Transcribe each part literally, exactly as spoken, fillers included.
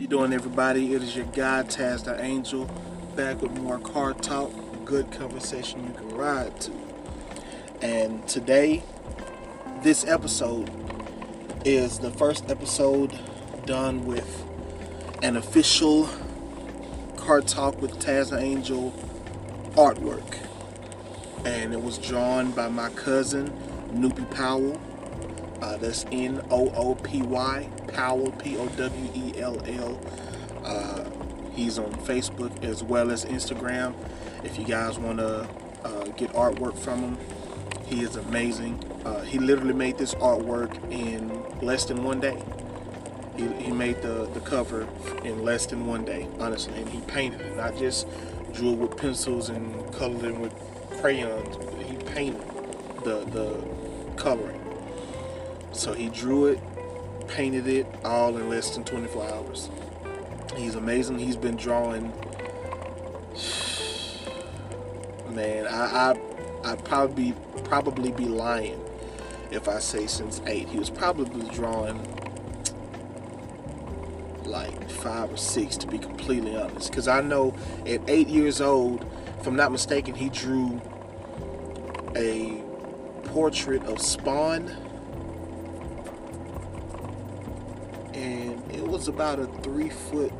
doing, everybody? It is your guy, Taz the Angel, back with more car talk, good conversation you can ride to. And today, this episode is the first episode done with an official car talk with Taz the Angel artwork. And it was drawn by my cousin, Noopy Powell. Uh, that's N O O P Y, Powell, P O W E L L. Uh, he's on Facebook as well as Instagram. If you guys want to uh, get artwork from him, he is amazing. Uh, he literally made this artwork in less than one day. He, he made the, the cover in less than one day, honestly. And he painted it, not just drew it with pencils and colored it with crayons. He painted the, the coloring. So he drew it, painted it, all in less than twenty-four hours. He's amazing. He's been drawing, man, I, I, I'd probably, probably be lying if I say since eight. He was probably drawing like five or six, to be completely honest. Because I know at eight years old, if I'm not mistaken, he drew a portrait of Spawn. And it was about a three foot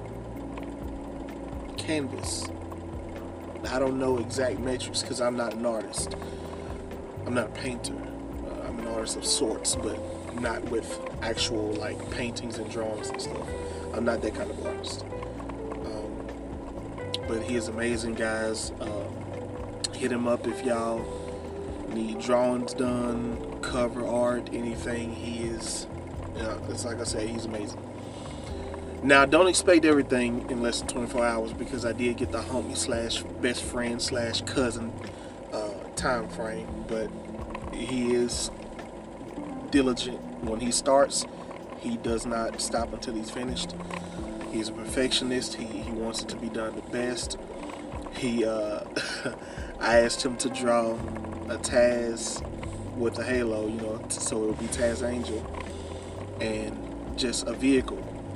canvas. I don't know exact metrics because I'm not an artist. I'm not a painter. Uh, I'm an artist of sorts, but not with actual like paintings and drawings and stuff. I'm not that kind of artist. Um, but he is amazing, guys. Uh, hit him up if y'all need drawings done, cover art, anything. He is. Yeah, it's like I said, he's amazing. Now, don't expect everything in less than twenty-four hours because I did get the homie slash best friend slash cousin uh, time frame, but he is diligent. When he starts, he does not stop until he's finished. He's a perfectionist. He, he wants it to be done the best. He, uh, I asked him to draw a Taz with a halo, you know, so it would be Taz Angel. And just a vehicle.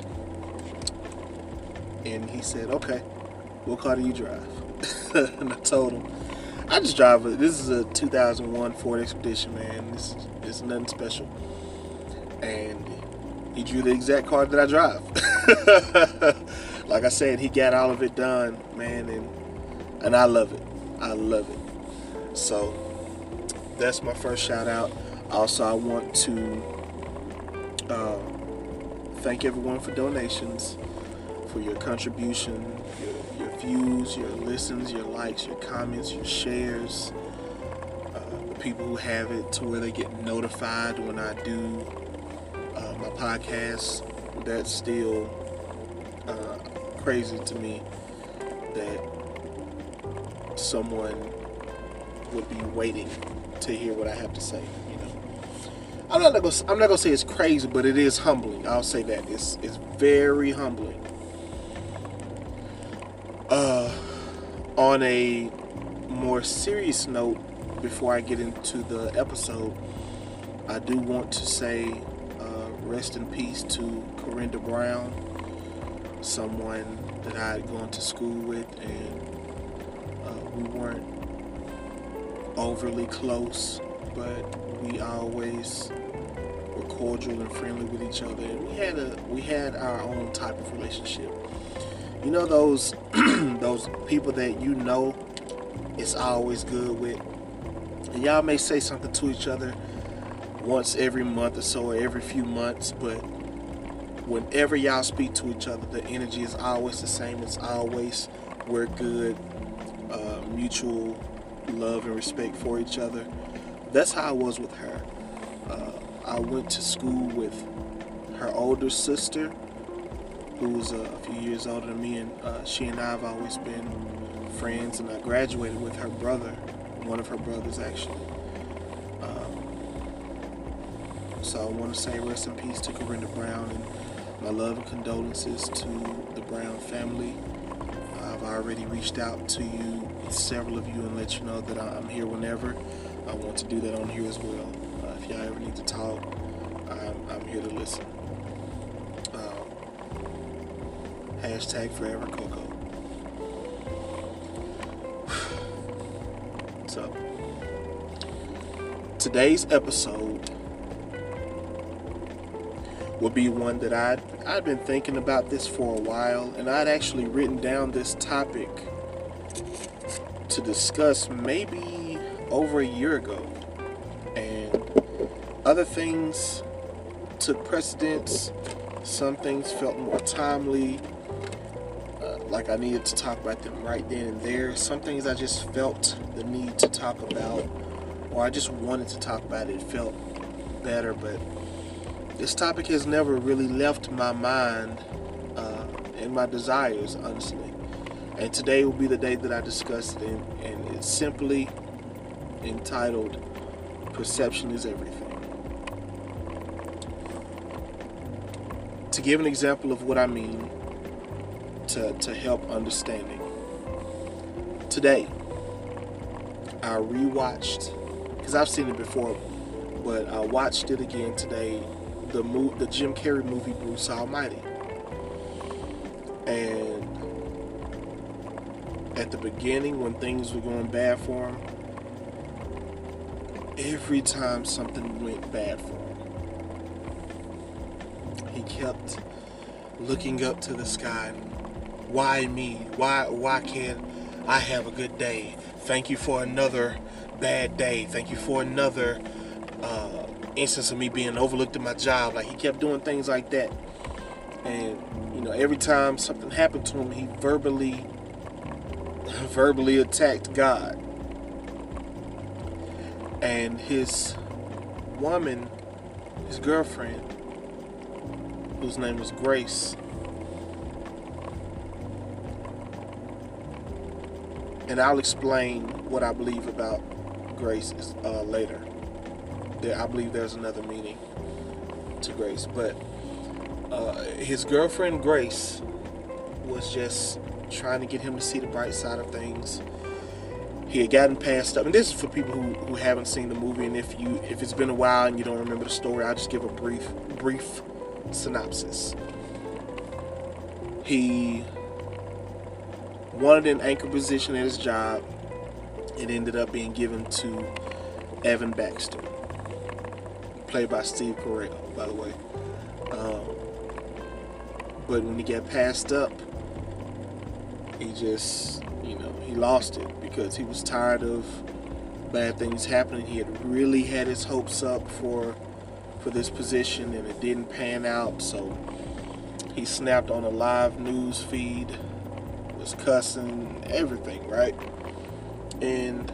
And he said, okay, what car do you drive? And I told him, I just drive a, this is a two thousand one Ford Expedition, man. This is, this is nothing special. And he drew the exact car that I drive. Like I said, he got all of it done, man, and and I love it. I love it. So that's my first shout out. Also, I want to Uh, thank everyone for donations, for your contribution, your, your views, your listens, your likes, your comments, your shares. Uh, the people who have it to where they get notified when I do uh, my podcast. That's still uh, crazy to me that someone would be waiting to hear what I have to say. I'm not gonna. I'm not gonna say it's crazy, but it is humbling. I'll say that it's it's very humbling. Uh, on a more serious note, before I get into the episode, I do want to say uh, rest in peace to Corinda Brown, someone that I had gone to school with, and uh, we weren't overly close, but we always were cordial and friendly with each other, and we had a we had our own type of relationship. You know those those people that you know it's always good with, and y'all may say something to each other once every month or so, or every few months, but whenever y'all speak to each other, the energy is always the same. It's always we're good, uh, mutual love and respect for each other. That's how I was with her. Uh, I went to school with her older sister, who was uh, a few years older than me, and uh, she and I have always been friends, and I graduated with her brother, one of her brothers actually. Um, so I want to say rest in peace to Corinda Brown, and my love and condolences to the Brown family. I've already reached out to you, several of you, and let you know that I'm here whenever. I want to do that on here as well. Uh, if y'all ever need to talk, I'm, I'm here to listen. Uh, Hashtag Forever Coco. So, today's episode will be one that I'd, I'd been thinking about this for a while, and I'd actually written down this topic to discuss maybe over a year ago. And other things took precedence. Some things felt more timely, uh, like I needed to talk about them right then and there. Some things I just felt the need to talk about, or I just wanted to talk about it. It felt better, but this topic has never really left my mind uh, and my desires, honestly. And today will be the day that I discuss it, and, and it's simply entitled, Perception is Everything. To give an example of what I mean, to, to help understanding. Today, I rewatched, because I've seen it before, but I watched it again today, the mo- the Jim Carrey movie Bruce Almighty. And at the beginning, when things were going bad for him, every time something went bad for him, he kept looking up to the sky. Why me? Why why can't I have a good day? Thank you for another bad day. Thank you for another uh, instance of me being overlooked at my job. Like, he kept doing things like that. And, you know, every time something happened to him, he verbally verbally attacked God. And his woman, his girlfriend, whose name was Grace, and I'll explain what I believe about Grace uh, later. There, I believe there's another meaning to Grace, but uh, his girlfriend Grace was just trying to get him to see the bright side of things. He had gotten passed up, and this is for people who, who haven't seen the movie, and if you if it's been a while and you don't remember the story, I'll just give a brief brief synopsis. He wanted an anchor position at his job. It ended up being given to Evan Baxter, played by Steve Carell, by the way. Um, but when he got passed up, he just, you know, he lost it because he was tired of bad things happening. He had really had his hopes up for for this position, and it didn't pan out. So he snapped on a live news feed, was cussing, everything, right? And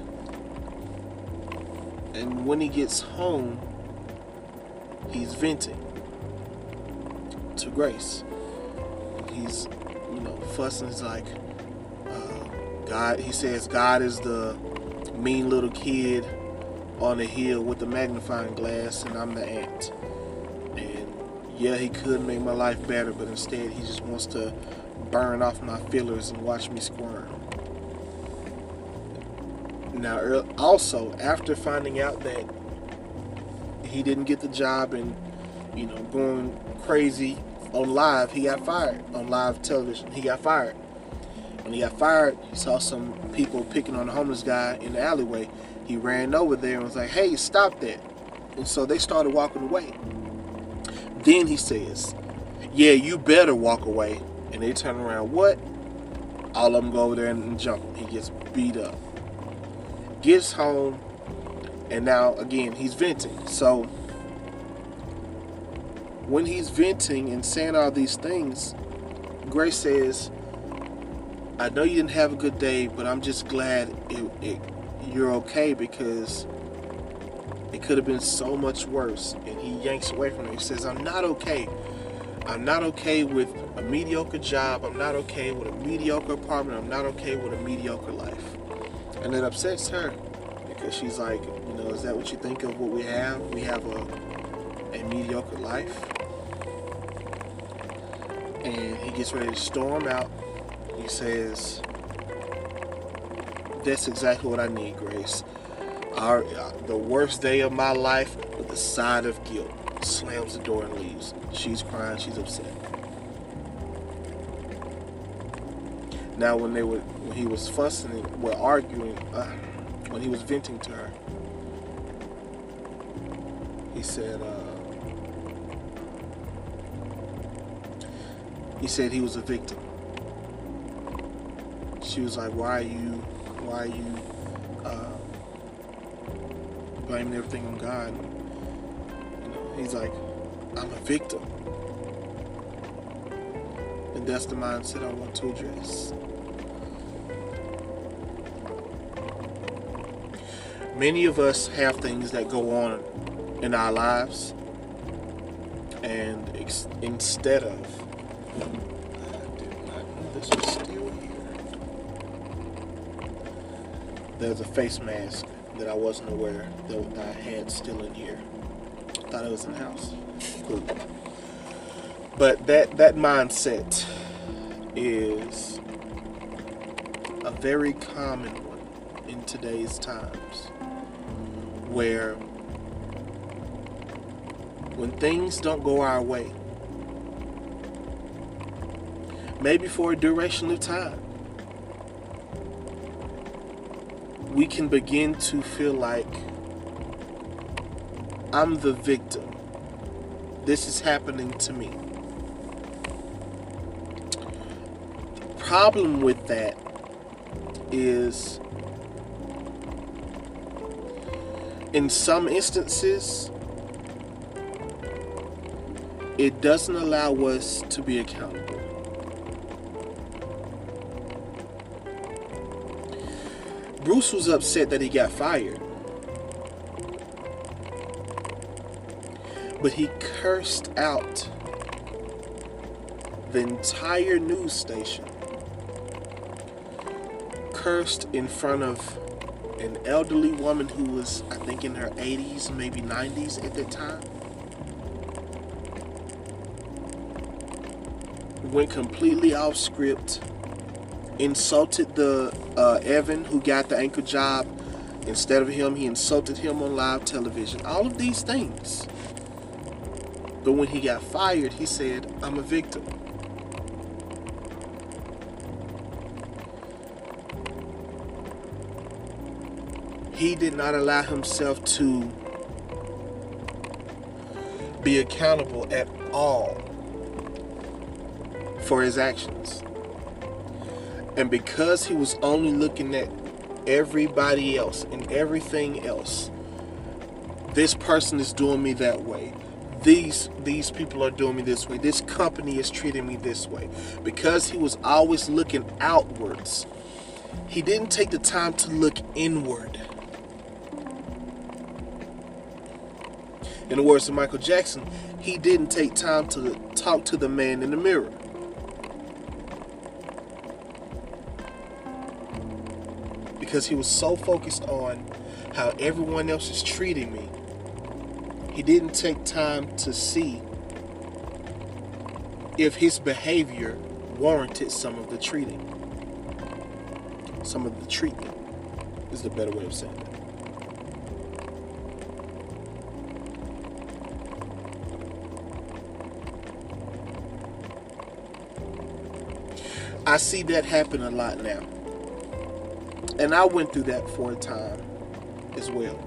and when he gets home, he's venting to Grace. He's, you know, fussing. He's like, uh, God, he says, God is the mean little kid on the hill with the magnifying glass, and I'm the ant. And yeah, he could make my life better, but instead he just wants to burn off my feelers and watch me squirm. Now, also, after finding out that he didn't get the job and, you know, going crazy on live, he got fired. On live television, he got fired. When he got fired, he saw some people picking on the homeless guy in the alleyway. He ran over there and was like, hey, stop that. And so they started walking away. Then he says, yeah, you better walk away. And they turn around. What? All of them go over there and jump him. He gets beat up. Gets home. And now, again, he's venting. So when he's venting and saying all these things, Grace says, I know you didn't have a good day, but I'm just glad it, it, you're okay, because it could have been so much worse. And he yanks away from her. He says, I'm not okay. I'm not okay with a mediocre job. I'm not okay with a mediocre apartment. I'm not okay with a mediocre life. And it upsets her, because she's like, you know, is that what you think of what we have? We have a, a mediocre life. And he gets ready to storm out. He says, that's exactly what I need, Grace. Our, uh, the worst day of my life with a side of guilt. Slams the door and leaves. She's crying. She's upset. Now, when they were, when he was fussing and were arguing, uh, when he was venting to her, he said, uh, he said he was a victim. She was like, "Why are you, why are you uh, blaming everything on God?" You know, he's like, "I'm a victim," and that's the mindset I want to address. Many of us have things that go on in our lives, and ex- instead of, I did not know this was still here. There's a face mask that I wasn't aware that I had still in here. Thought it was in the house. Cool. But that that mindset is a very common one in today's times, where when things don't go our way, maybe for a duration of time, we can begin to feel like, I'm the victim. This is happening to me. The problem with that is, in some instances, it doesn't allow us to be accountable. Bruce was upset that he got fired, but he cursed out the entire news station, cursed in front of an elderly woman who was, I think, in her eighties, maybe nineties at that time. Went completely off script, insulted the uh, Evan who got the anchor job. Instead of him, he insulted him on live television. All of these things. But when he got fired, he said, "I'm a victim." He did not allow himself to be accountable at all for his actions. And because he was only looking at everybody else and everything else, this person is doing me that way. These these people are doing me this way. This company is treating me this way. Because he was always looking outwards, he didn't take the time to look inward. In the words of Michael Jackson, he didn't take time to talk to the man in the mirror. Because he was so focused on how everyone else is treating me, he didn't take time to see if his behavior warranted some of the treating. Some of the treatment is the better way of saying that. I see that happen a lot now. And I went through that for a time as well.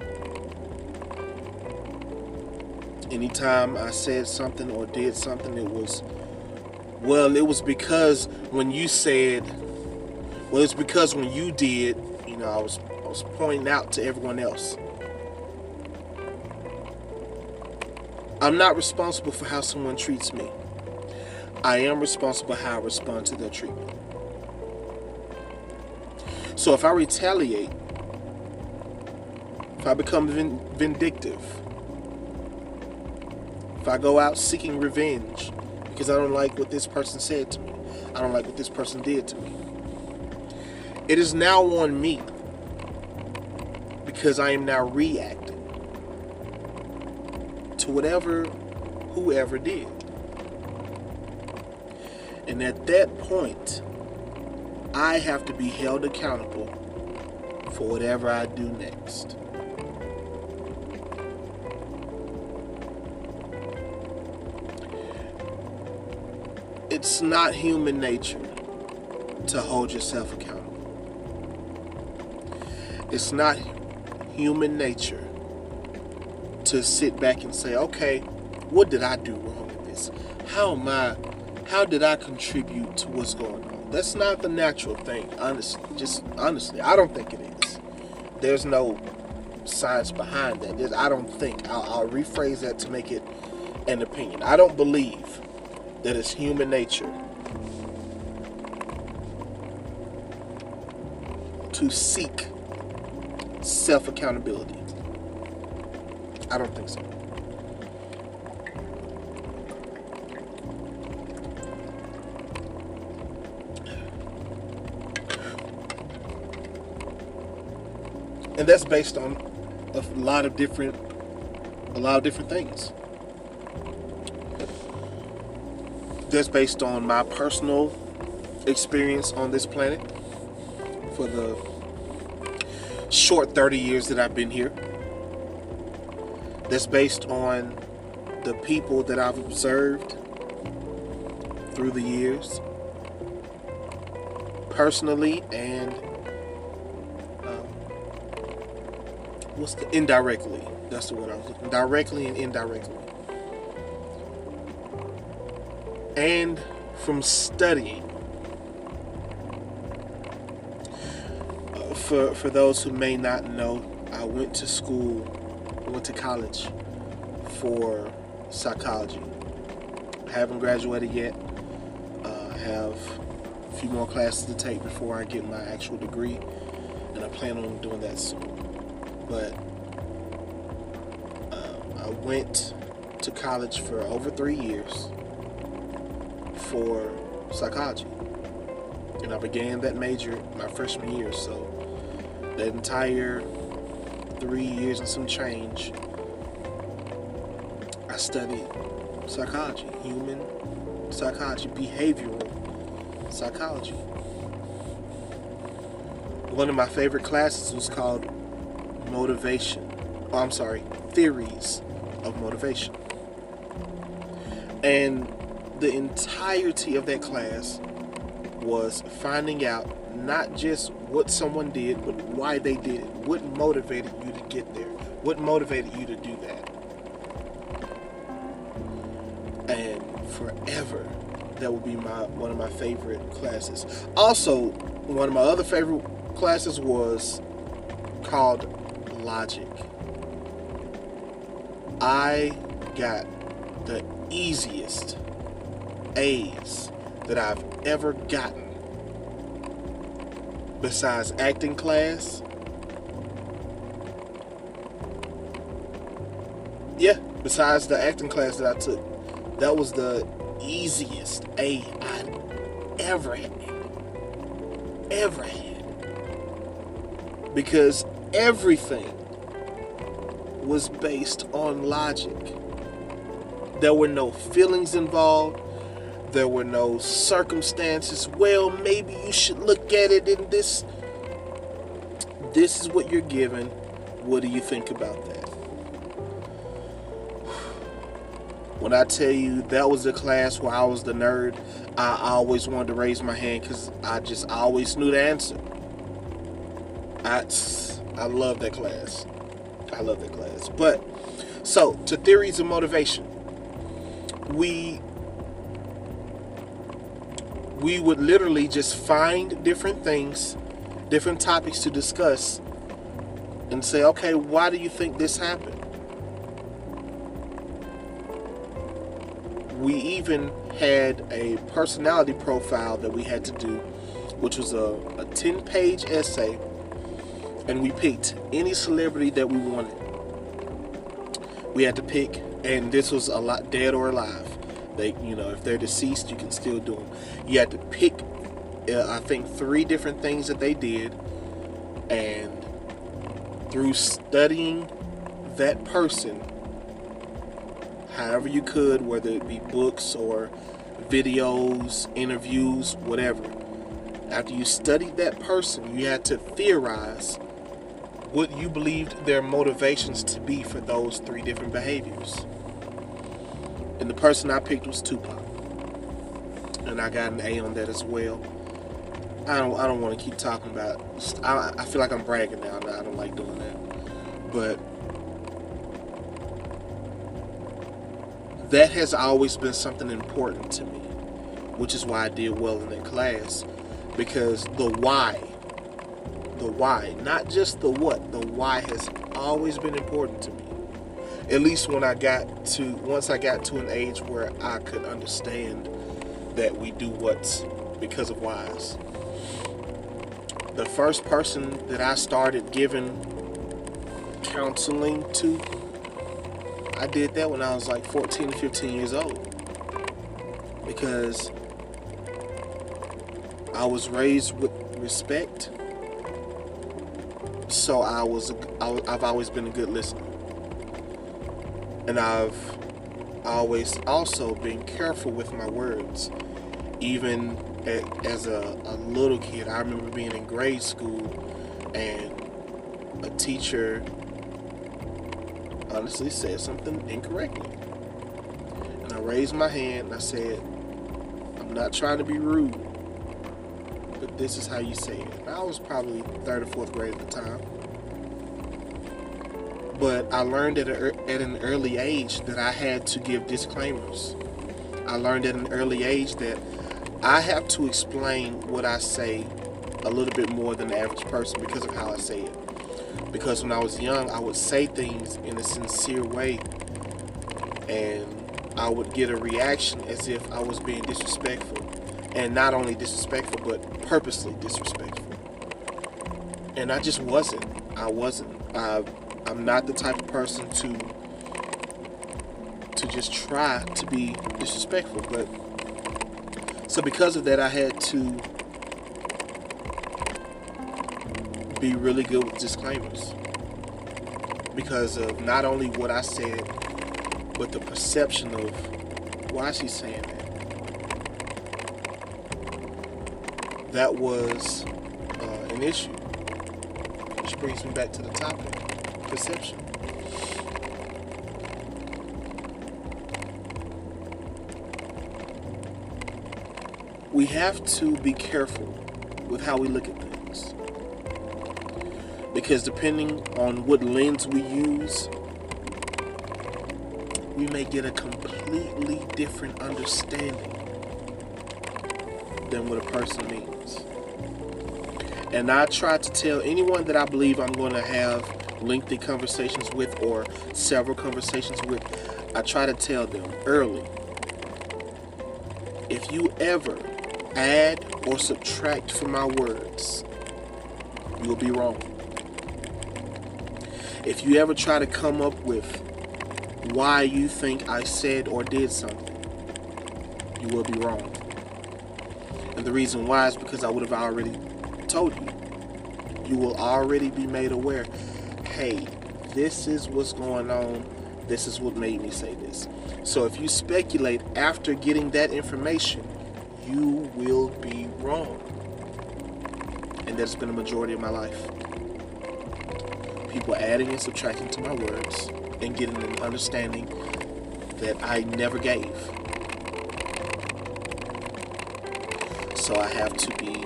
Anytime I said something or did something, it was, well, it was because when you said, well, it's because when you did, you know, I was, I was pointing out to everyone else. I'm not responsible for how someone treats me. I am responsible for how I respond to their treatment. So if I retaliate, if I become vin- vindictive, if I go out seeking revenge because I don't like what this person said to me, I don't like what this person did to me, it is now on me because I am now reacting to whatever, whoever did. And at that point, I have to be held accountable for whatever I do next. It's not human nature to hold yourself accountable. It's not human nature to sit back and say, okay, what did I do wrong in this? How am I, how did I contribute to what's going on? That's not the natural thing, honestly. Just honestly, I don't think it is. There's no science behind that. There's, I don't think. I'll, I'll rephrase that to make it an opinion. I don't believe that it's human nature to seek self-accountability. I don't think so. And that's based on a lot of different a lot of different things. That's based on my personal experience on this planet for the short thirty years that I've been here. That's based on the people that I've observed through the years, personally and um, what's the indirectly? That's the word I was looking. Directly and indirectly, and from studying. Uh, for for those who may not know, I went to school. went to college for psychology. I haven't graduated yet. Uh, I have a few more classes to take before I get my actual degree, and I plan on doing that soon. But uh, I went to college for over three years for psychology, and I began that major my freshman year. So that entire three years and some change, I studied psychology, human psychology, behavioral psychology. One of my favorite classes was called motivation. Oh, I'm sorry, theories of motivation. And the entirety of that class was finding out not just what someone did, but why they did it. What motivated you to get there? What motivated you to do that? And forever, that would be my one of my favorite classes. Also, one of my other favorite classes was called logic. I got the easiest A's that I've ever gotten. Besides acting class, yeah, besides the acting class that I took, that was the easiest A I'd ever had, ever had, because everything was based on logic. There were no feelings involved. There were no circumstances. Well, maybe you should look at it in this. This is what you're given. What do you think about that? When I tell you that was the class where I was the nerd, I always wanted to raise my hand because I just I always knew the answer. I, I love that class. I love that class. But, so, to theories of motivation. We... we would literally just find different things, different topics to discuss, and say, okay, why do you think this happened? We even had a personality profile that we had to do, which was a, a ten-page essay, and we picked any celebrity that we wanted. We had to pick, and this was a lot dead or alive. They, you know, if they're deceased, you can still do them. You had to pick, uh, I think, three different things that they did, and through studying that person, however you could, whether it be books or videos, interviews, whatever, after you studied that person, you had to theorize what you believed their motivations to be for those three different behaviors. And the person I picked was Tupac. And I got an A on that as well. I don't I don't want to keep talking about. I, I feel like I'm bragging now. Now I don't like doing that, but that has always been something important to me, which is why I did well in that class, because the why, the why, not just the what, the why has always been important to me. At least when I got to, once I got to an age where I could understand that we do what's because of whys. The first person that I started giving counseling to, I did that when I was like fourteen or fifteen years old, because I was raised with respect, so I was I've always been a good listener, and I've always also been careful with my words. Even as a, a little kid, I remember being in grade school and a teacher honestly said something incorrectly, and I raised my hand and I said, "I'm not trying to be rude, but this is how you say it." And I was probably third or fourth grade at the time, but I learned at, a, at an early age that I had to give disclaimers. I learned at an early age that I have to explain what I say a little bit more than the average person because of how I say it. Because when I was young, I would say things in a sincere way, and I would get a reaction as if I was being disrespectful. And not only disrespectful, but purposely disrespectful. And I just wasn't. I wasn't. I, I'm not the type of person to to just try to be disrespectful. But so because of that, I had to be really good with disclaimers, because of not only what I said, but the perception of why is she saying that. That was uh, an issue, which brings me back to the topic, perception. We have to be careful with how we look at things, because depending on what lens we use, we may get a completely different understanding than what a person means. And I try to tell anyone that I believe I'm going to have lengthy conversations with, or several conversations with, I try to tell them early, if you ever add or subtract from my words, you'll be wrong. If you ever try to come up with why you think I said or did something, you will be wrong. And the reason why is because I would have already told you. You will already be made aware, hey, this is what's going on, this is what made me say this. So if you speculate after getting that information, you will be wrong. And that's been a majority of my life. People adding and subtracting to my words and getting an understanding that I never gave. So I have to be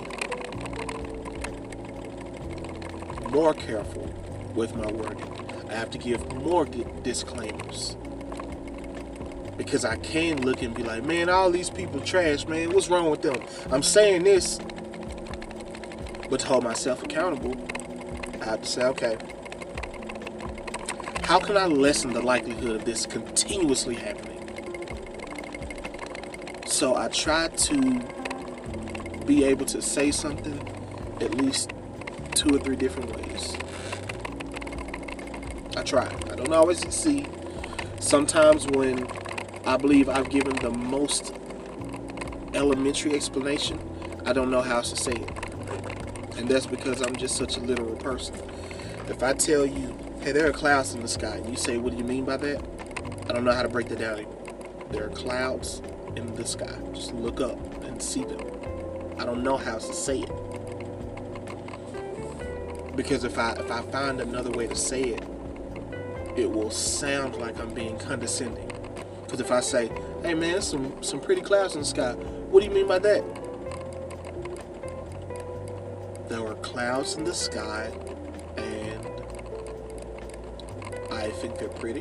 more careful with my wording. I have to give more disclaimers, because I can look and be like, man, all these people trash, man. What's wrong with them? I'm saying this, but to hold myself accountable, I have to say, okay, how can I lessen the likelihood of this continuously happening? So I try to be able to say something at least two or three different ways. I try. I don't always succeed. Sometimes when I believe I've given the most elementary explanation, I don't know how else to say it. And that's because I'm just such a literal person. If I tell you, hey, there are clouds in the sky, and you say, what do you mean by that? I don't know how to break that down anymore. There are clouds in the sky. Just look up and see them. I don't know how else to say it. Because if I if I find another way to say it, it will sound like I'm being condescending. Because if I say, hey man, some, some pretty clouds in the sky, what do you mean by that? there were clouds in the sky, and I think they're pretty.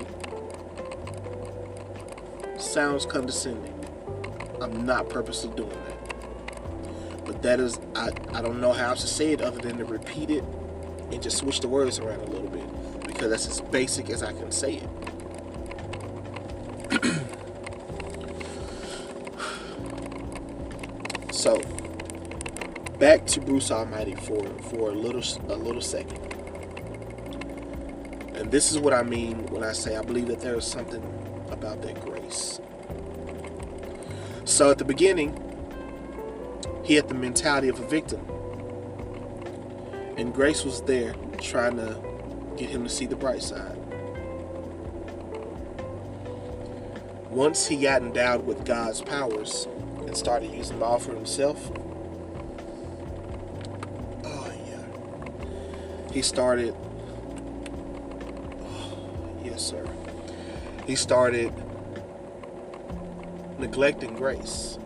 Sounds condescending. I'm not purposely doing that. But that is, I, I don't know how else to say it other than to repeat it and just switch the words around a little bit, because that's as basic as I can say it. So, back to Bruce Almighty for, for a little a little second. And this is what I mean when I say I believe that there is something about that grace. So at the beginning, he had the mentality of a victim. And grace was there trying to get him to see the bright side. Once he got endowed with God's powers and started using them all for himself, oh yeah, he started, oh, yes sir, he started neglecting grace.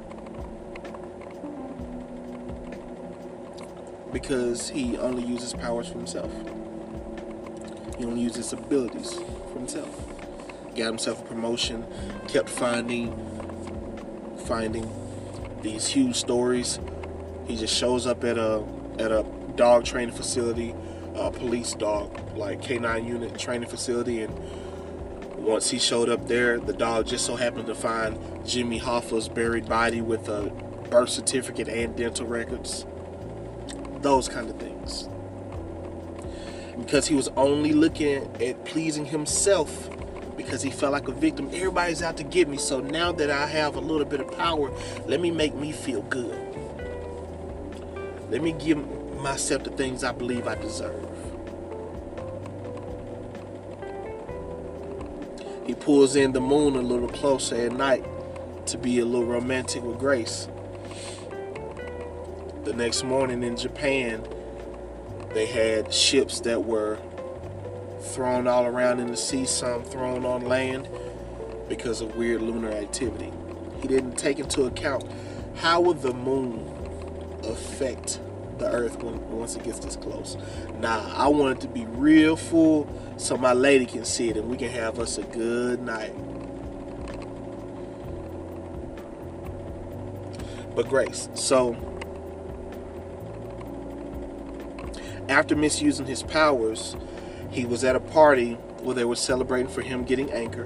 Because he only uses powers for himself. He only uses abilities for himself. Got himself a promotion, kept finding finding these huge stories. He just shows up at a at a dog training facility, a police dog, like K nine unit training facility, and once he showed up there, the dog just so happened to find Jimmy Hoffa's buried body with a birth certificate and dental records. Those kind of things. Because he was only looking at pleasing himself, because he felt like a victim. Everybody's out to get me, so now that I have a little bit of power, let me make me feel good. Let me give myself the things I believe I deserve. He pulls in the moon a little closer at night to be a little romantic with Grace. The next morning in Japan, they had ships that were thrown all around in the sea, some thrown on land because of weird lunar activity. He didn't take into account how would the moon affect the earth when once it gets this close. Nah, I want it to be real full so my lady can see it and we can have us a good night. But Grace, so after misusing his powers, he was at a party where they were celebrating for him getting anchored.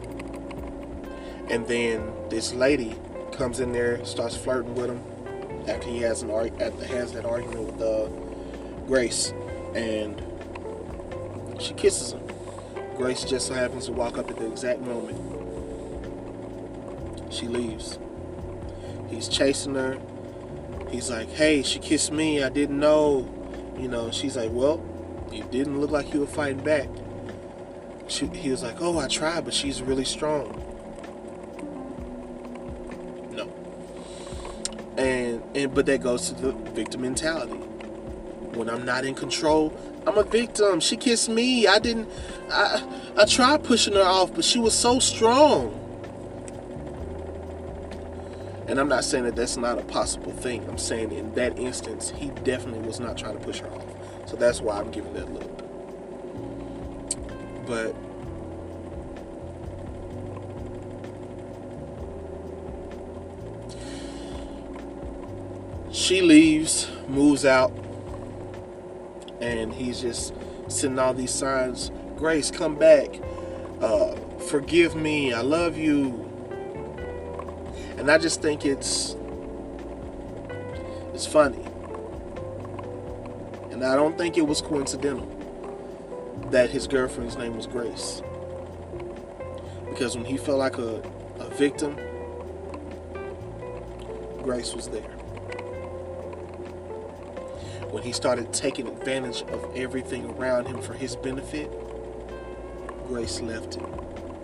And then this lady comes in there, starts flirting with him after he has an after has that argument with uh, Grace, and she kisses him. Grace just so happens to walk up at the exact moment. She leaves. He's chasing her. He's like, "Hey, she kissed me. I didn't know." You know, she's like, "Well, you didn't look like you were fighting back." She, he was like, "Oh, I tried, but she's really strong." No. And and but that goes to the victim mentality. When I'm not in control, I'm a victim. She kissed me. I didn't. I I tried pushing her off, but she was so strong. And I'm not saying that that's not a possible thing. I'm saying in that instance, he definitely was not trying to push her off. So that's why I'm giving that look. But she leaves, moves out, and he's just sending all these signs. "Grace, come back. Uh, forgive me. I love you." And I just think it's it's funny. And I don't think it was coincidental that his girlfriend's name was Grace. Because when he felt like a, a victim, Grace was there. When he started taking advantage of everything around him for his benefit, Grace left him.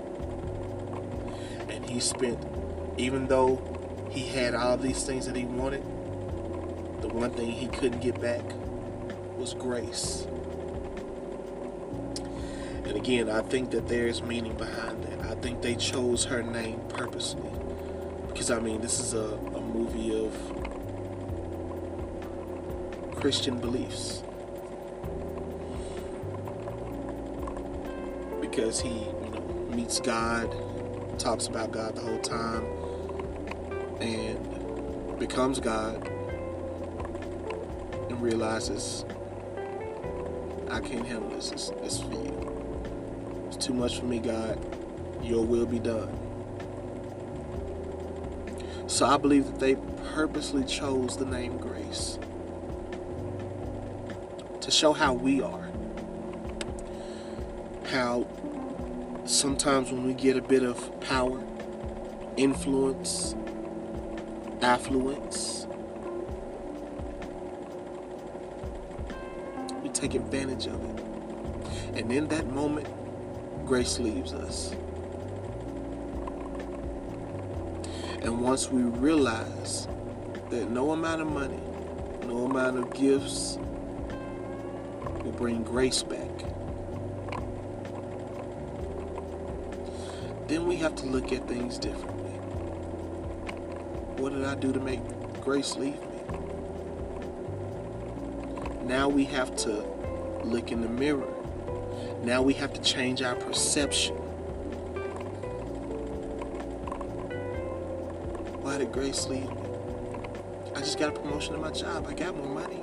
And he spent, even though he had all these things that he wanted, the one thing he couldn't get back was Grace. And again, I think that there's meaning behind that. I think they chose her name purposely. Because, I mean, this is a, a movie of Christian beliefs. Because he, you know, meets God, talks about God the whole time, and becomes God, and realizes, I can't handle this. It's, it's for you. It's too much for me, God. Your will be done. So I believe that they purposely chose the name Grace to show how we are. How sometimes when we get a bit of power, influence, affluence, we take advantage of it. And in that moment, grace leaves us. And once we realize that no amount of money, no amount of gifts will bring grace back, then we have to look at things differently. What did I do to make grace leave me? Now we have to look in the mirror. Now we have to change our perception. Why did grace leave me? I just got a promotion at my job. I got more money.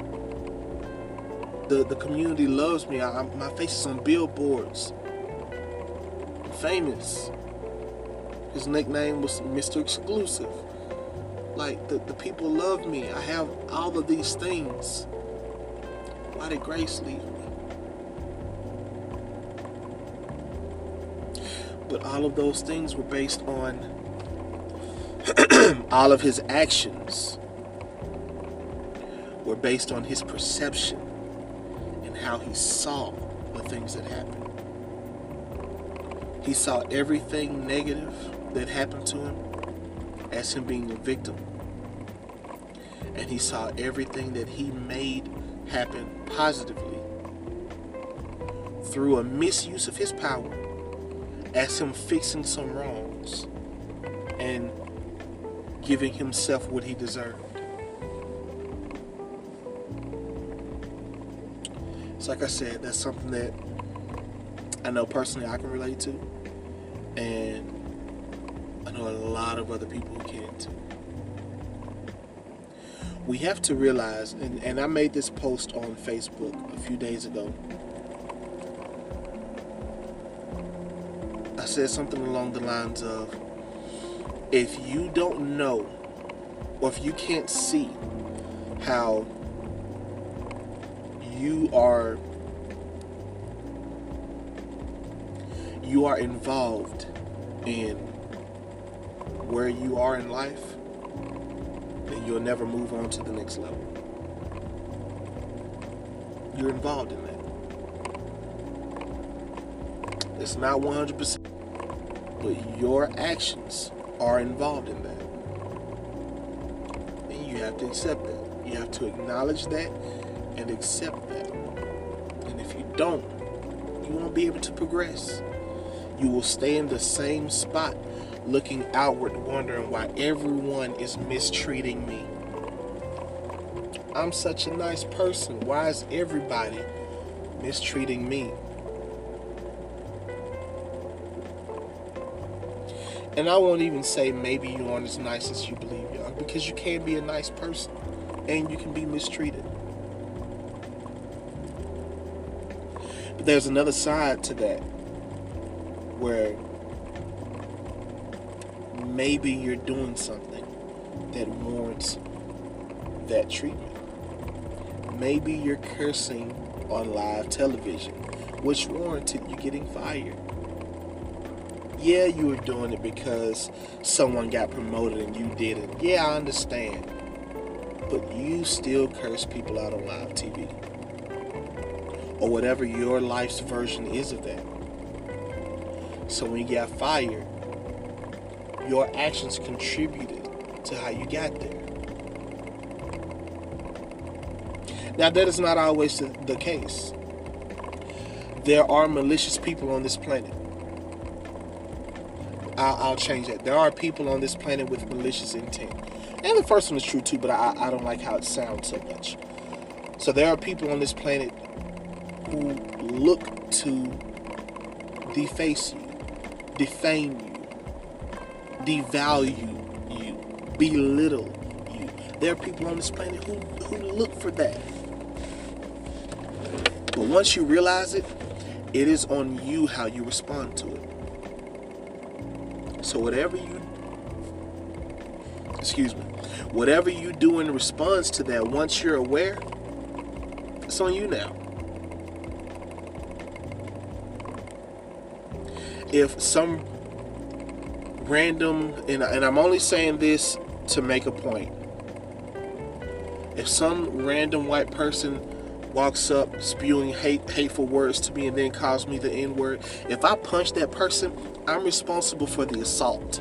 The the community loves me. I, my face is on billboards. I'm famous. His nickname was Mister Exclusive. Like, the, the people love me. I have all of these things. Why did grace leave me? But all of those things were based on all of his actions were based on his perception and how he saw the things that happened. He saw everything negative that happened to him as him being a victim. And he saw everything that he made happen positively through a misuse of his power as him fixing some wrongs and giving himself what he deserved. So like I said, that's something that I know personally I can relate to, and I know a lot of other people who can too. We have to realize, and, and I made this post on Facebook a few days ago. I said something along the lines of, if you don't know, or if you can't see how you are you are involved in where you are in life, then you'll never move on to the next level. You're involved in that. It's not one hundred percent, but your actions are involved in that. And you have to accept that. You have to acknowledge that and accept that. And if you don't, you won't be able to progress. You will stay in the same spot, looking outward, wondering why everyone is mistreating me. I'm such a nice person. Why is everybody mistreating me? And I won't even say maybe you aren't as nice as you believe you are, because you can be a nice person and you can be mistreated. But there's another side to that, where maybe you're doing something that warrants that treatment. Maybe you're cursing on live television, which warranted you getting fired. Yeah, you were doing it because someone got promoted and you didn't. Yeah, I understand. But you still curse people out on live T V. Or whatever your life's version is of that. So when you got fired, your actions contributed to how you got there. Now, that is not always the, the case. There are malicious people on this planet. I'll, I'll change that. There are people on this planet with malicious intent. And the first one is true too, but I, I don't like how it sounds so much. So there are people on this planet who look to deface you, defame you, devalue you, belittle you. There are people on this planet who, who look for that. But once you realize it, it is on you how you respond to it. So whatever you, excuse me, whatever you do in response to that, once you're aware, it's on you now. If some random, and, and I'm only saying this to make a point, if some random white person walks up spewing hate, hateful words to me and then calls me the N-word, if I punch that person, I'm responsible for the assault.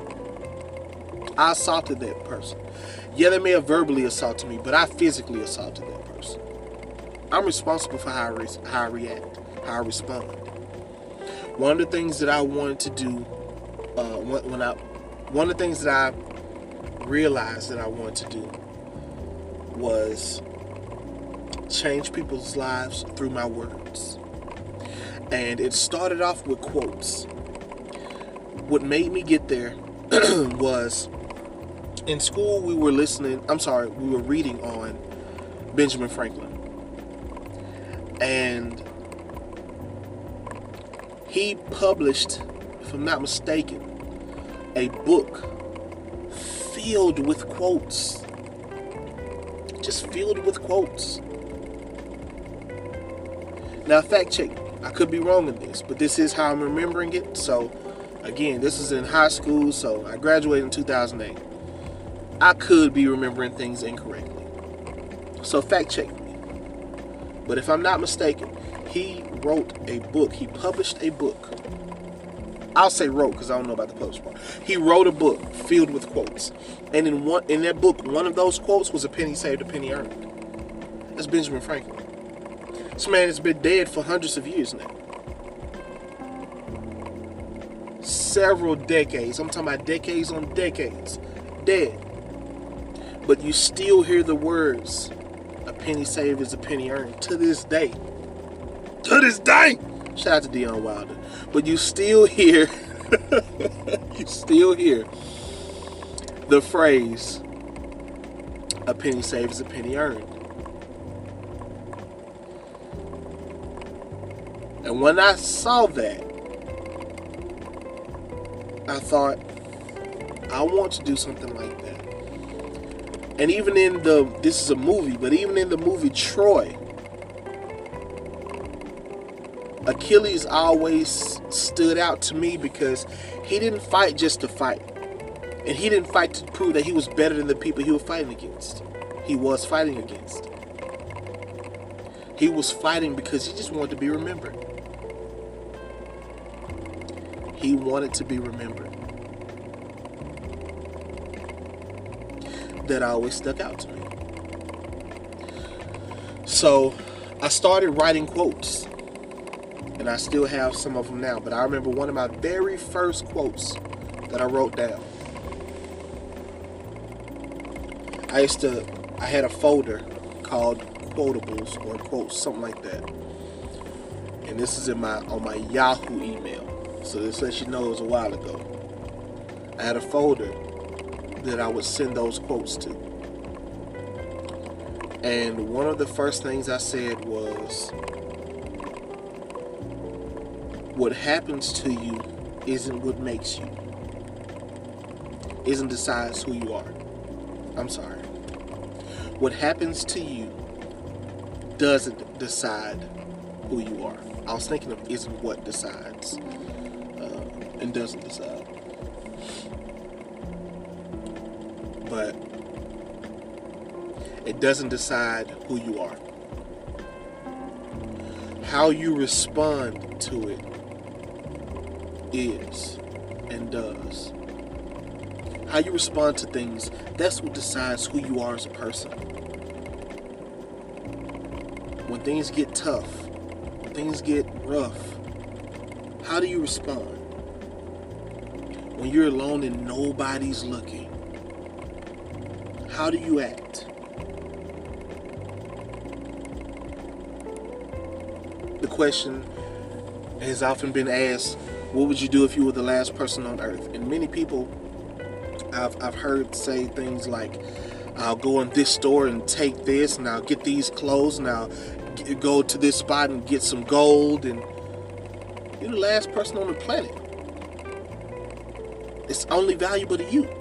I assaulted that person. Yeah, they may have verbally assaulted me, but I physically assaulted that person. I'm responsible for how I, re- how I react, how I respond. One of the things that I wanted to do, uh, when, when I, one of the things that I realized that I wanted to do was change people's lives through my words. And it started off with quotes. What made me get there was, in school we were listening, I'm sorry, we were reading on Benjamin Franklin. And he published, if I'm not mistaken, a book filled with quotes. Just filled with quotes. Now, fact check. I could be wrong in this, but this is how I'm remembering it. So, again, this is in high school, so I graduated in two thousand eight. I could be remembering things incorrectly. So, fact check me. But if I'm not mistaken, he wrote a book. He published a book. I'll say wrote because I don't know about the published part. He wrote a book filled with quotes. And in one in that book, one of those quotes was a penny saved, a penny earned. That's Benjamin Franklin. This man has been dead for hundreds of years now. Several decades. I'm talking about decades on decades. Dead. But you still hear the words, a penny saved is a penny earned, to this day. To this day! Shout out to Deion Wilder. But you still hear, you still hear the phrase, a penny saved is a penny earned. And when I saw that, I thought, I want to do something like that. And even in the, this is a movie, but even in the movie Troy, Achilles always stood out to me because he didn't fight just to fight. And he didn't fight to prove that he was better than the people he was fighting against. He was fighting against. He was fighting because he just wanted to be remembered. He wanted to be remembered. That always stuck out to me. So I started writing quotes. And I still have some of them now. But I remember one of my very first quotes that I wrote down. I used to, I had a folder called quotables or quotes, something like that. And this is in my, on my Yahoo email. So this lets you know it was a while ago. I had a folder that I would send those quotes to. And one of the first things I said was, what happens to you isn't what makes you. Isn't decides who you are. I'm sorry. What happens to you doesn't decide who you are. I was thinking of isn't what decides. Uh, and doesn't decide. But it doesn't decide who you are. How you respond to it is and does. How you respond to things, that's what decides who you are as a person. When things get tough, when things get rough, how do you respond? When you're alone and nobody's looking, how do you act? the question has often been asked, what would you do if you were the last person on earth? And many people I've, I've heard say things like, I'll go in this store and take this, and I'll get these clothes, and I'll g- go to this spot and get some gold, and you're the last person on the planet. It's only valuable to you.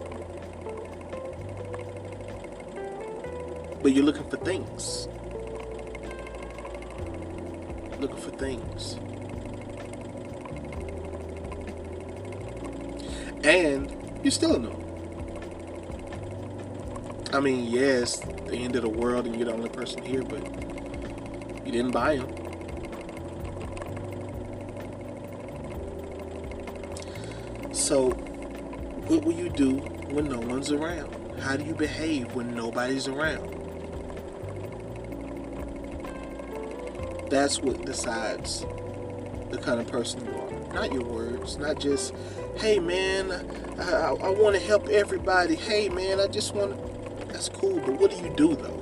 But you're looking for things. Looking for things. And you're still in them. I mean, yes, the end of the world and you're the only person here, but you didn't buy them. So, what will you do when no one's around? How do you behave when nobody's around? That's what decides the kind of person you are. Not your words, not just, hey man, I, I, I want to help everybody. Hey man, I just want to. That's cool, but what do you do though?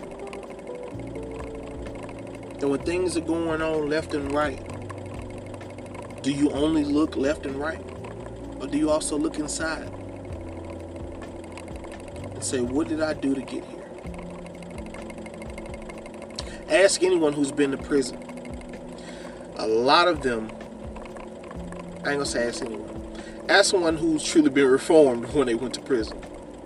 And when things are going on left and right, do you only look left and right? Or do you also look inside and say, what did I do to get here? Ask anyone who's been to prison. A lot of them, I ain't gonna say ask anyone. Ask someone who's truly been reformed when they went to prison.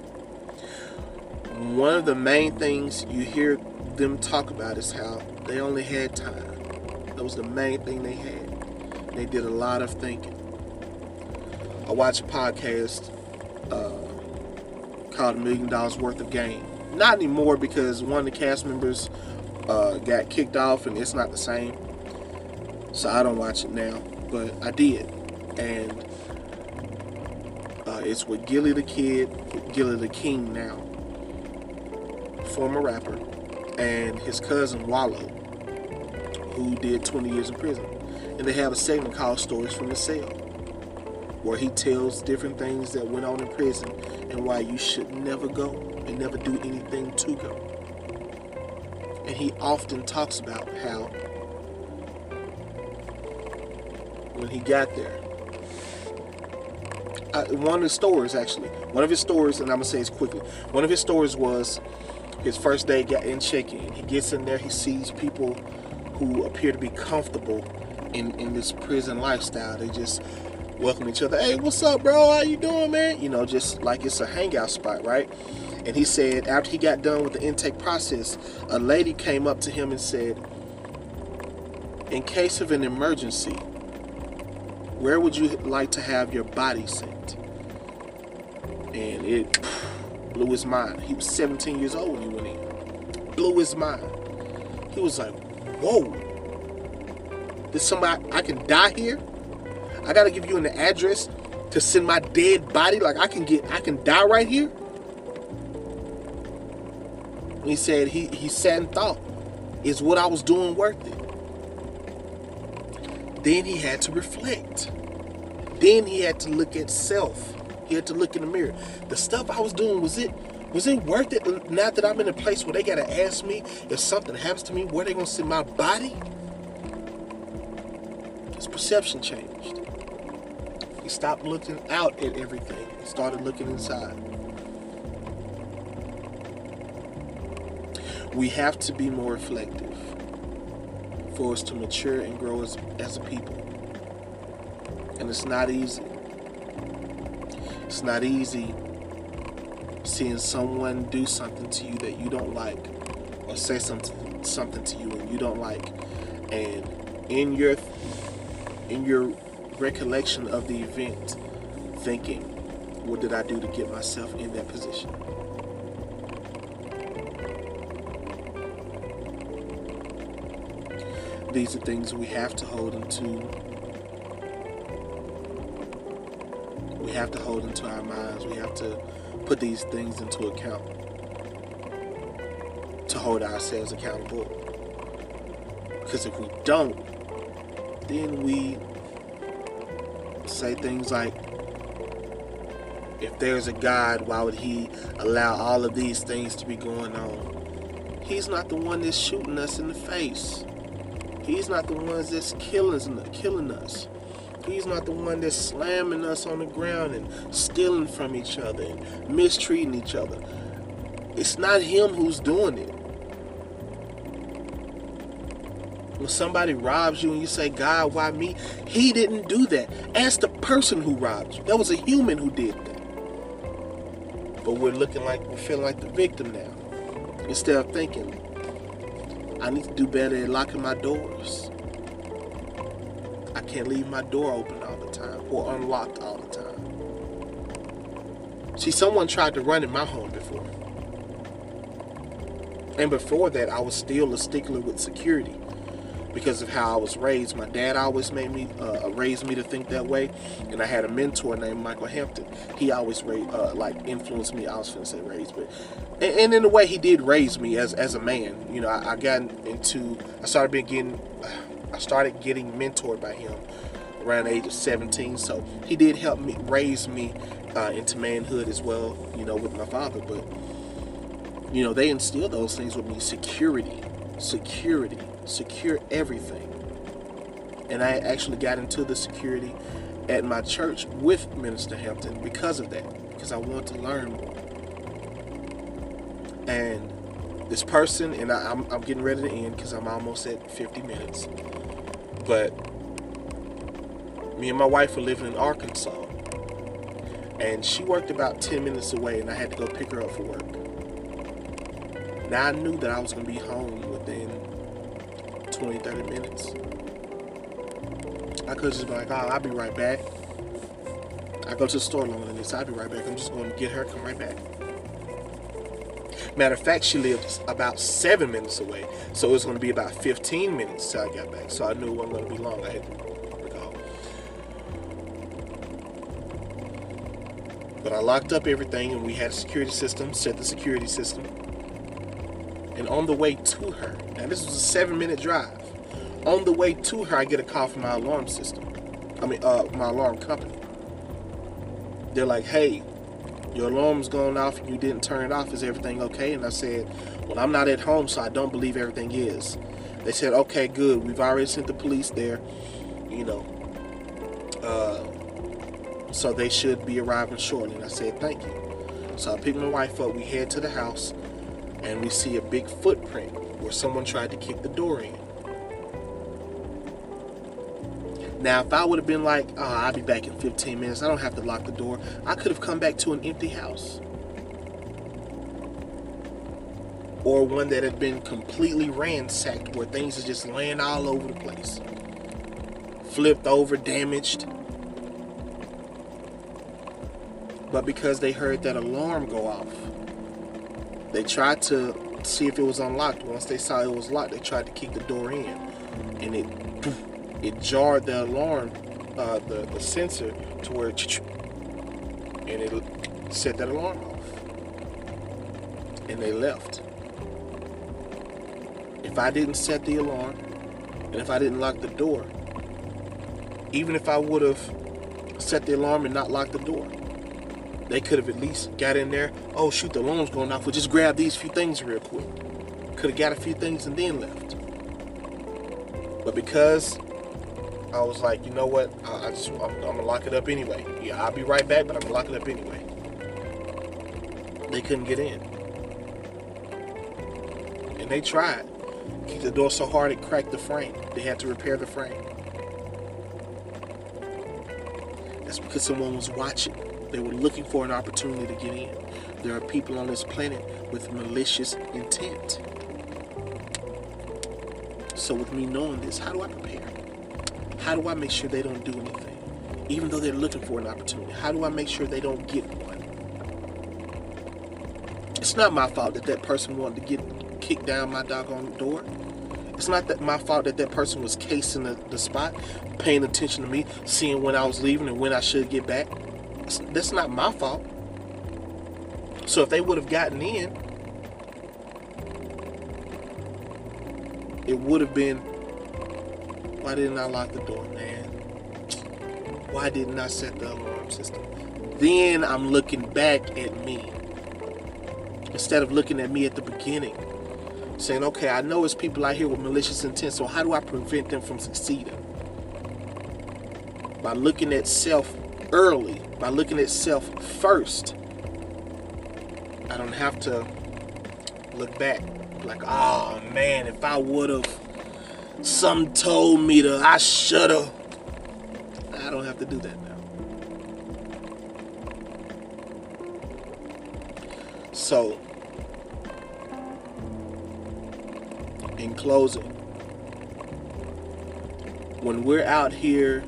One of the main things you hear them talk about is how they only had time. That was the main thing they had. They did a lot of thinking. I watched a podcast uh, called A Million Dollars Worth of Game. Not anymore because one of the cast members uh, got kicked off and it's not the same. So I don't watch it now. But I did. And uh, it's with Gillie the Kid, Gillie the King now, former rapper, and his cousin Wallow, who did twenty years in prison. And they have a segment called Stories from the Cell, where he tells different things that went on in prison and why you should never go and never do anything to go. And he often talks about how when he got there, uh, one of his stories actually, one of his stories, and I'm going to say this quickly, one of his stories was his first day got in check-in. He gets in there, he sees people who appear to be comfortable in, in this prison lifestyle. They just welcome each other. Hey, what's up, bro? How you doing, man? You know, just like it's a hangout spot, right? And he said after he got done with the intake process, a lady came up to him and said, in case of an emergency, where would you like to have your body sent? And it blew his mind. He was seventeen years old when he went in. Blew his mind. He was like, whoa. There's somebody, I can die here? I gotta give you an address to send my dead body? Like I can get, I can die right here? And he said he, he sat and thought, is what I was doing worth it? Then he had to reflect. Then he had to look at self. He had to look in the mirror. The stuff I was doing, was it was it worth it? Now that I'm in a place where they gotta ask me if something happens to me, where they gonna send my body? His perception changed. He stopped looking out at everything and started looking inside. We have to be more reflective for us to mature and grow as, as a people. And it's not easy. It's not easy seeing someone do something to you that you don't like, or say something something to you and you don't like, and in your in your recollection of the event, thinking, what did I do to get myself in that position? These are things we have to hold into. We have to hold into our minds. We have to put these things into account to hold ourselves accountable. Because if we don't, then we say things like, if there's a God, why would he allow all of these things to be going on? He's not the one that's shooting us in the face. He's not the ones that's killing, killing us. He's not the one that's slamming us on the ground and stealing from each other and mistreating each other. It's not him who's doing it. When somebody robs you and you say, God, why me? He didn't do that. Ask the person who robbed you. That was a human who did that. But we're looking like, we're feeling like the victim now. Instead of thinking, I need to do better at locking my doors. I can't leave my door open all the time or unlocked all the time. See, someone tried to run in my home before. And before that, I was still a stickler with security because of how I was raised. My dad always made me, uh, raised me to think that way. And I had a mentor named Michael Hampton. He always raised, uh, like influenced me. I was going to say raised, but and, and in a way, he did raise me as as a man. You know, I, I got into, I started being getting, I started getting mentored by him around the age of seventeen. So he did help me, raise me uh, into manhood as well. You know, with my father, but you know, they instilled those things with me: security, security. Secure everything. And I actually got into the security at my church with Minister Hampton because of that, because I wanted to learn more. And this person, and I, I'm, I'm getting ready to end because I'm almost at fifty minutes, but me and my wife were living in Arkansas, and she worked about ten minutes away, and I had to go pick her up for work. Now I knew that I was going to be home within twenty, thirty minutes. I could just be like, oh, I'll be right back. I go to the store longer than this. I'll be right back. I'm just going to get her, come right back. Matter of fact, she lived about seven minutes away. So it was going to be about fifteen minutes till I got back. So I knew it wasn't going to be long. I had to recall. But I locked up everything and we had a security system, set the security system. And on the way to her, now this was a seven minute drive. On the way to her, I get a call from my alarm system. I mean, uh, my alarm company. They're like, hey, your alarm's going off and you didn't turn it off. Is everything okay? And I said, well, I'm not at home, so I don't believe everything is. They said, okay, good. We've already sent the police there, you know. Uh, so they should be arriving shortly. And I said, thank you. So I picked my wife up. We head to the house. And we see a big footprint where someone tried to kick the door in. Now, if I would have been like, oh, I'll be back in fifteen minutes, I don't have to lock the door, I could have come back to an empty house. Or one that had been completely ransacked, where things are just laying all over the place. Flipped over, damaged. But because they heard that alarm go off, they tried to see if it was unlocked. Once they saw it was locked, they tried to kick the door in. And it it jarred the alarm, uh, the, the sensor, to where it, and it set that alarm off. And they left. If I didn't set the alarm, and if I didn't lock the door, even if I would have set the alarm and not locked the door, they could have at least got in there. Oh, shoot, the alarm's going off. We'll just grab these few things real quick. Could have got a few things and then left. But because I was like, you know what? I, I just, I'm, I'm going to lock it up anyway. Yeah, I'll be right back, but I'm going to lock it up anyway. They couldn't get in. And they tried. Kicked the door so hard it cracked the frame. They had to repair the frame. That's because someone was watching. They were looking for an opportunity to get in. There are people on this planet with malicious intent. So with me knowing this, how do I prepare? How do I make sure they don't do anything? Even though they're looking for an opportunity, how do I make sure they don't get one? It's not my fault that that person wanted to get kicked down my doggone door. It's not that my fault that that person was casing the, the spot, paying attention to me, seeing when I was leaving and when I should get back. That's not my fault. So if they would have gotten in, it would have been, why didn't I lock the door, man? Why didn't I set the alarm system? Then I'm looking back at me instead of looking at me at the beginning. saying, okay, I know it's people out here with malicious intent, so how do I prevent them from succeeding? By looking at self early, by looking at self first. I don't have to look back like, oh man, if I would have, some told me to, I should have. I don't have to do that now. So, in closing, when we're out here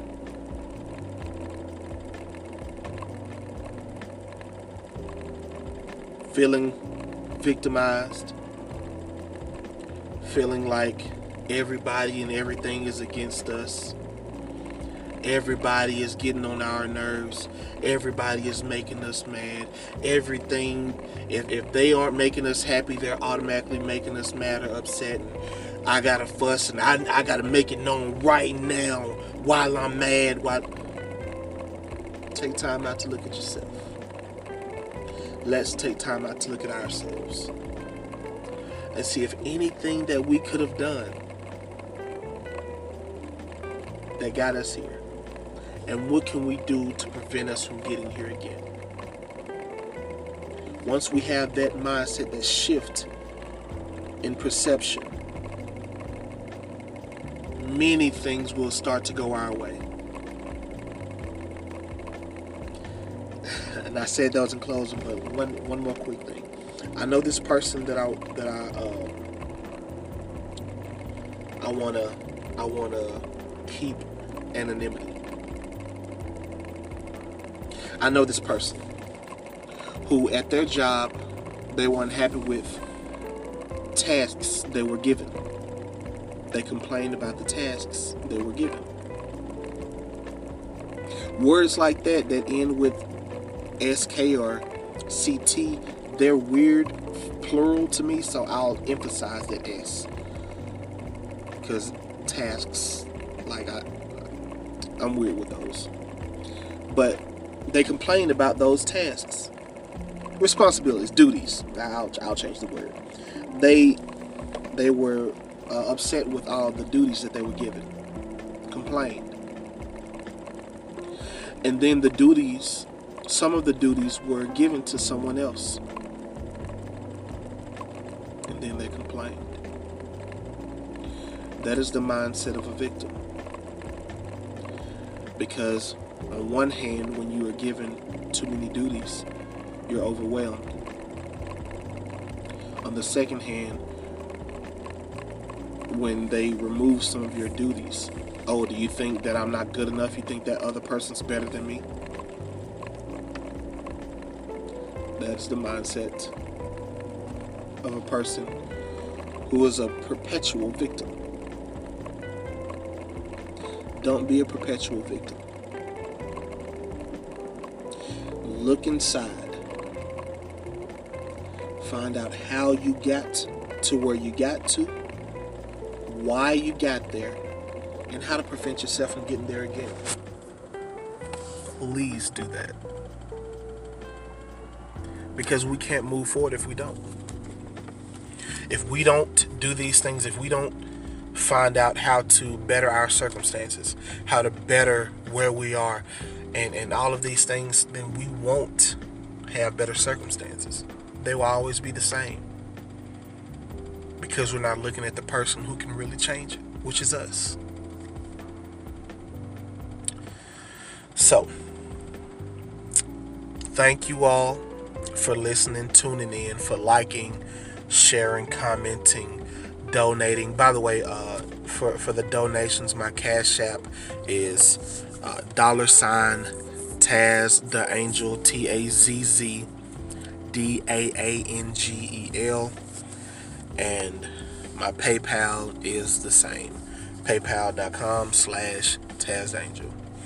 feeling victimized, feeling like everybody and everything is against us, everybody is getting on our nerves, everybody is making us mad, everything, if, if they aren't making us happy, they're automatically making us mad or upset, and I gotta fuss and I, I gotta make it known right now while I'm mad. While Take time out to look at yourself. Let's take time out to look at ourselves and see if anything that we could have done that got us here, and what can we do to prevent us from getting here again. Once we have that mindset, that shift in perception, many things will start to go our way. And I said that was in closing, but one one more quick thing. I know this person that I that I uh, I wanna I wanna keep anonymity. I know this person who at their job they weren't happy with tasks they were given. They complained about the tasks they were given. Words like that that end with S K or C T, they're weird plural to me, so I'll emphasize the S. Because tasks, like I, I'm weird with those. But they complained about those tasks. Responsibilities, duties. I'll, I'll change the word. They, they were uh, upset with all the duties that they were given. Complained. And then the duties, some of the duties were given to someone else. And then they complained. That is the mindset of a victim. Because on one hand, when you are given too many duties, you're overwhelmed. On the second hand, when they remove some of your duties, oh, do you think that I'm not good enough? You think that other person's better than me? That's the mindset of a person who is a perpetual victim. Don't be a perpetual victim. Look inside. Find out how you got to where you got to, why you got there, and how to prevent yourself from getting there again. Please do that. Because we can't move forward if we don't. If we don't do these things, if we don't find out how to better our circumstances, how to better where we are, and, and all of these things, then we won't have better circumstances. They will always be the same. Because we're not looking at the person who can really change it, which is us. So, thank you all for listening, tuning in, for liking, sharing, commenting, donating. By the way, uh, for, for the donations, my Cash App is uh, dollar sign Taz the Angel, T A Z Z D A A N G E L. And my PayPal is the same. PayPal.com slash TazAngel.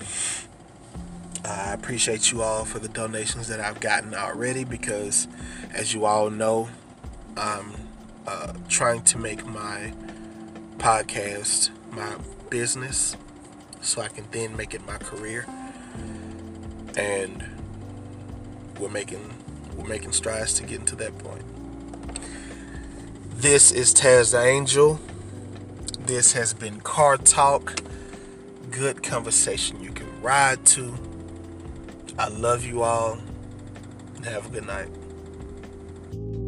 I appreciate you all for the donations that I've gotten already, because as you all know, I'm uh, trying to make my podcast my business so I can then make it my career. And we're making we're making strides to get into that point. This is Taz the Angel. This has been Car Talk. Good conversation you can ride to. I love you all. Have a good night.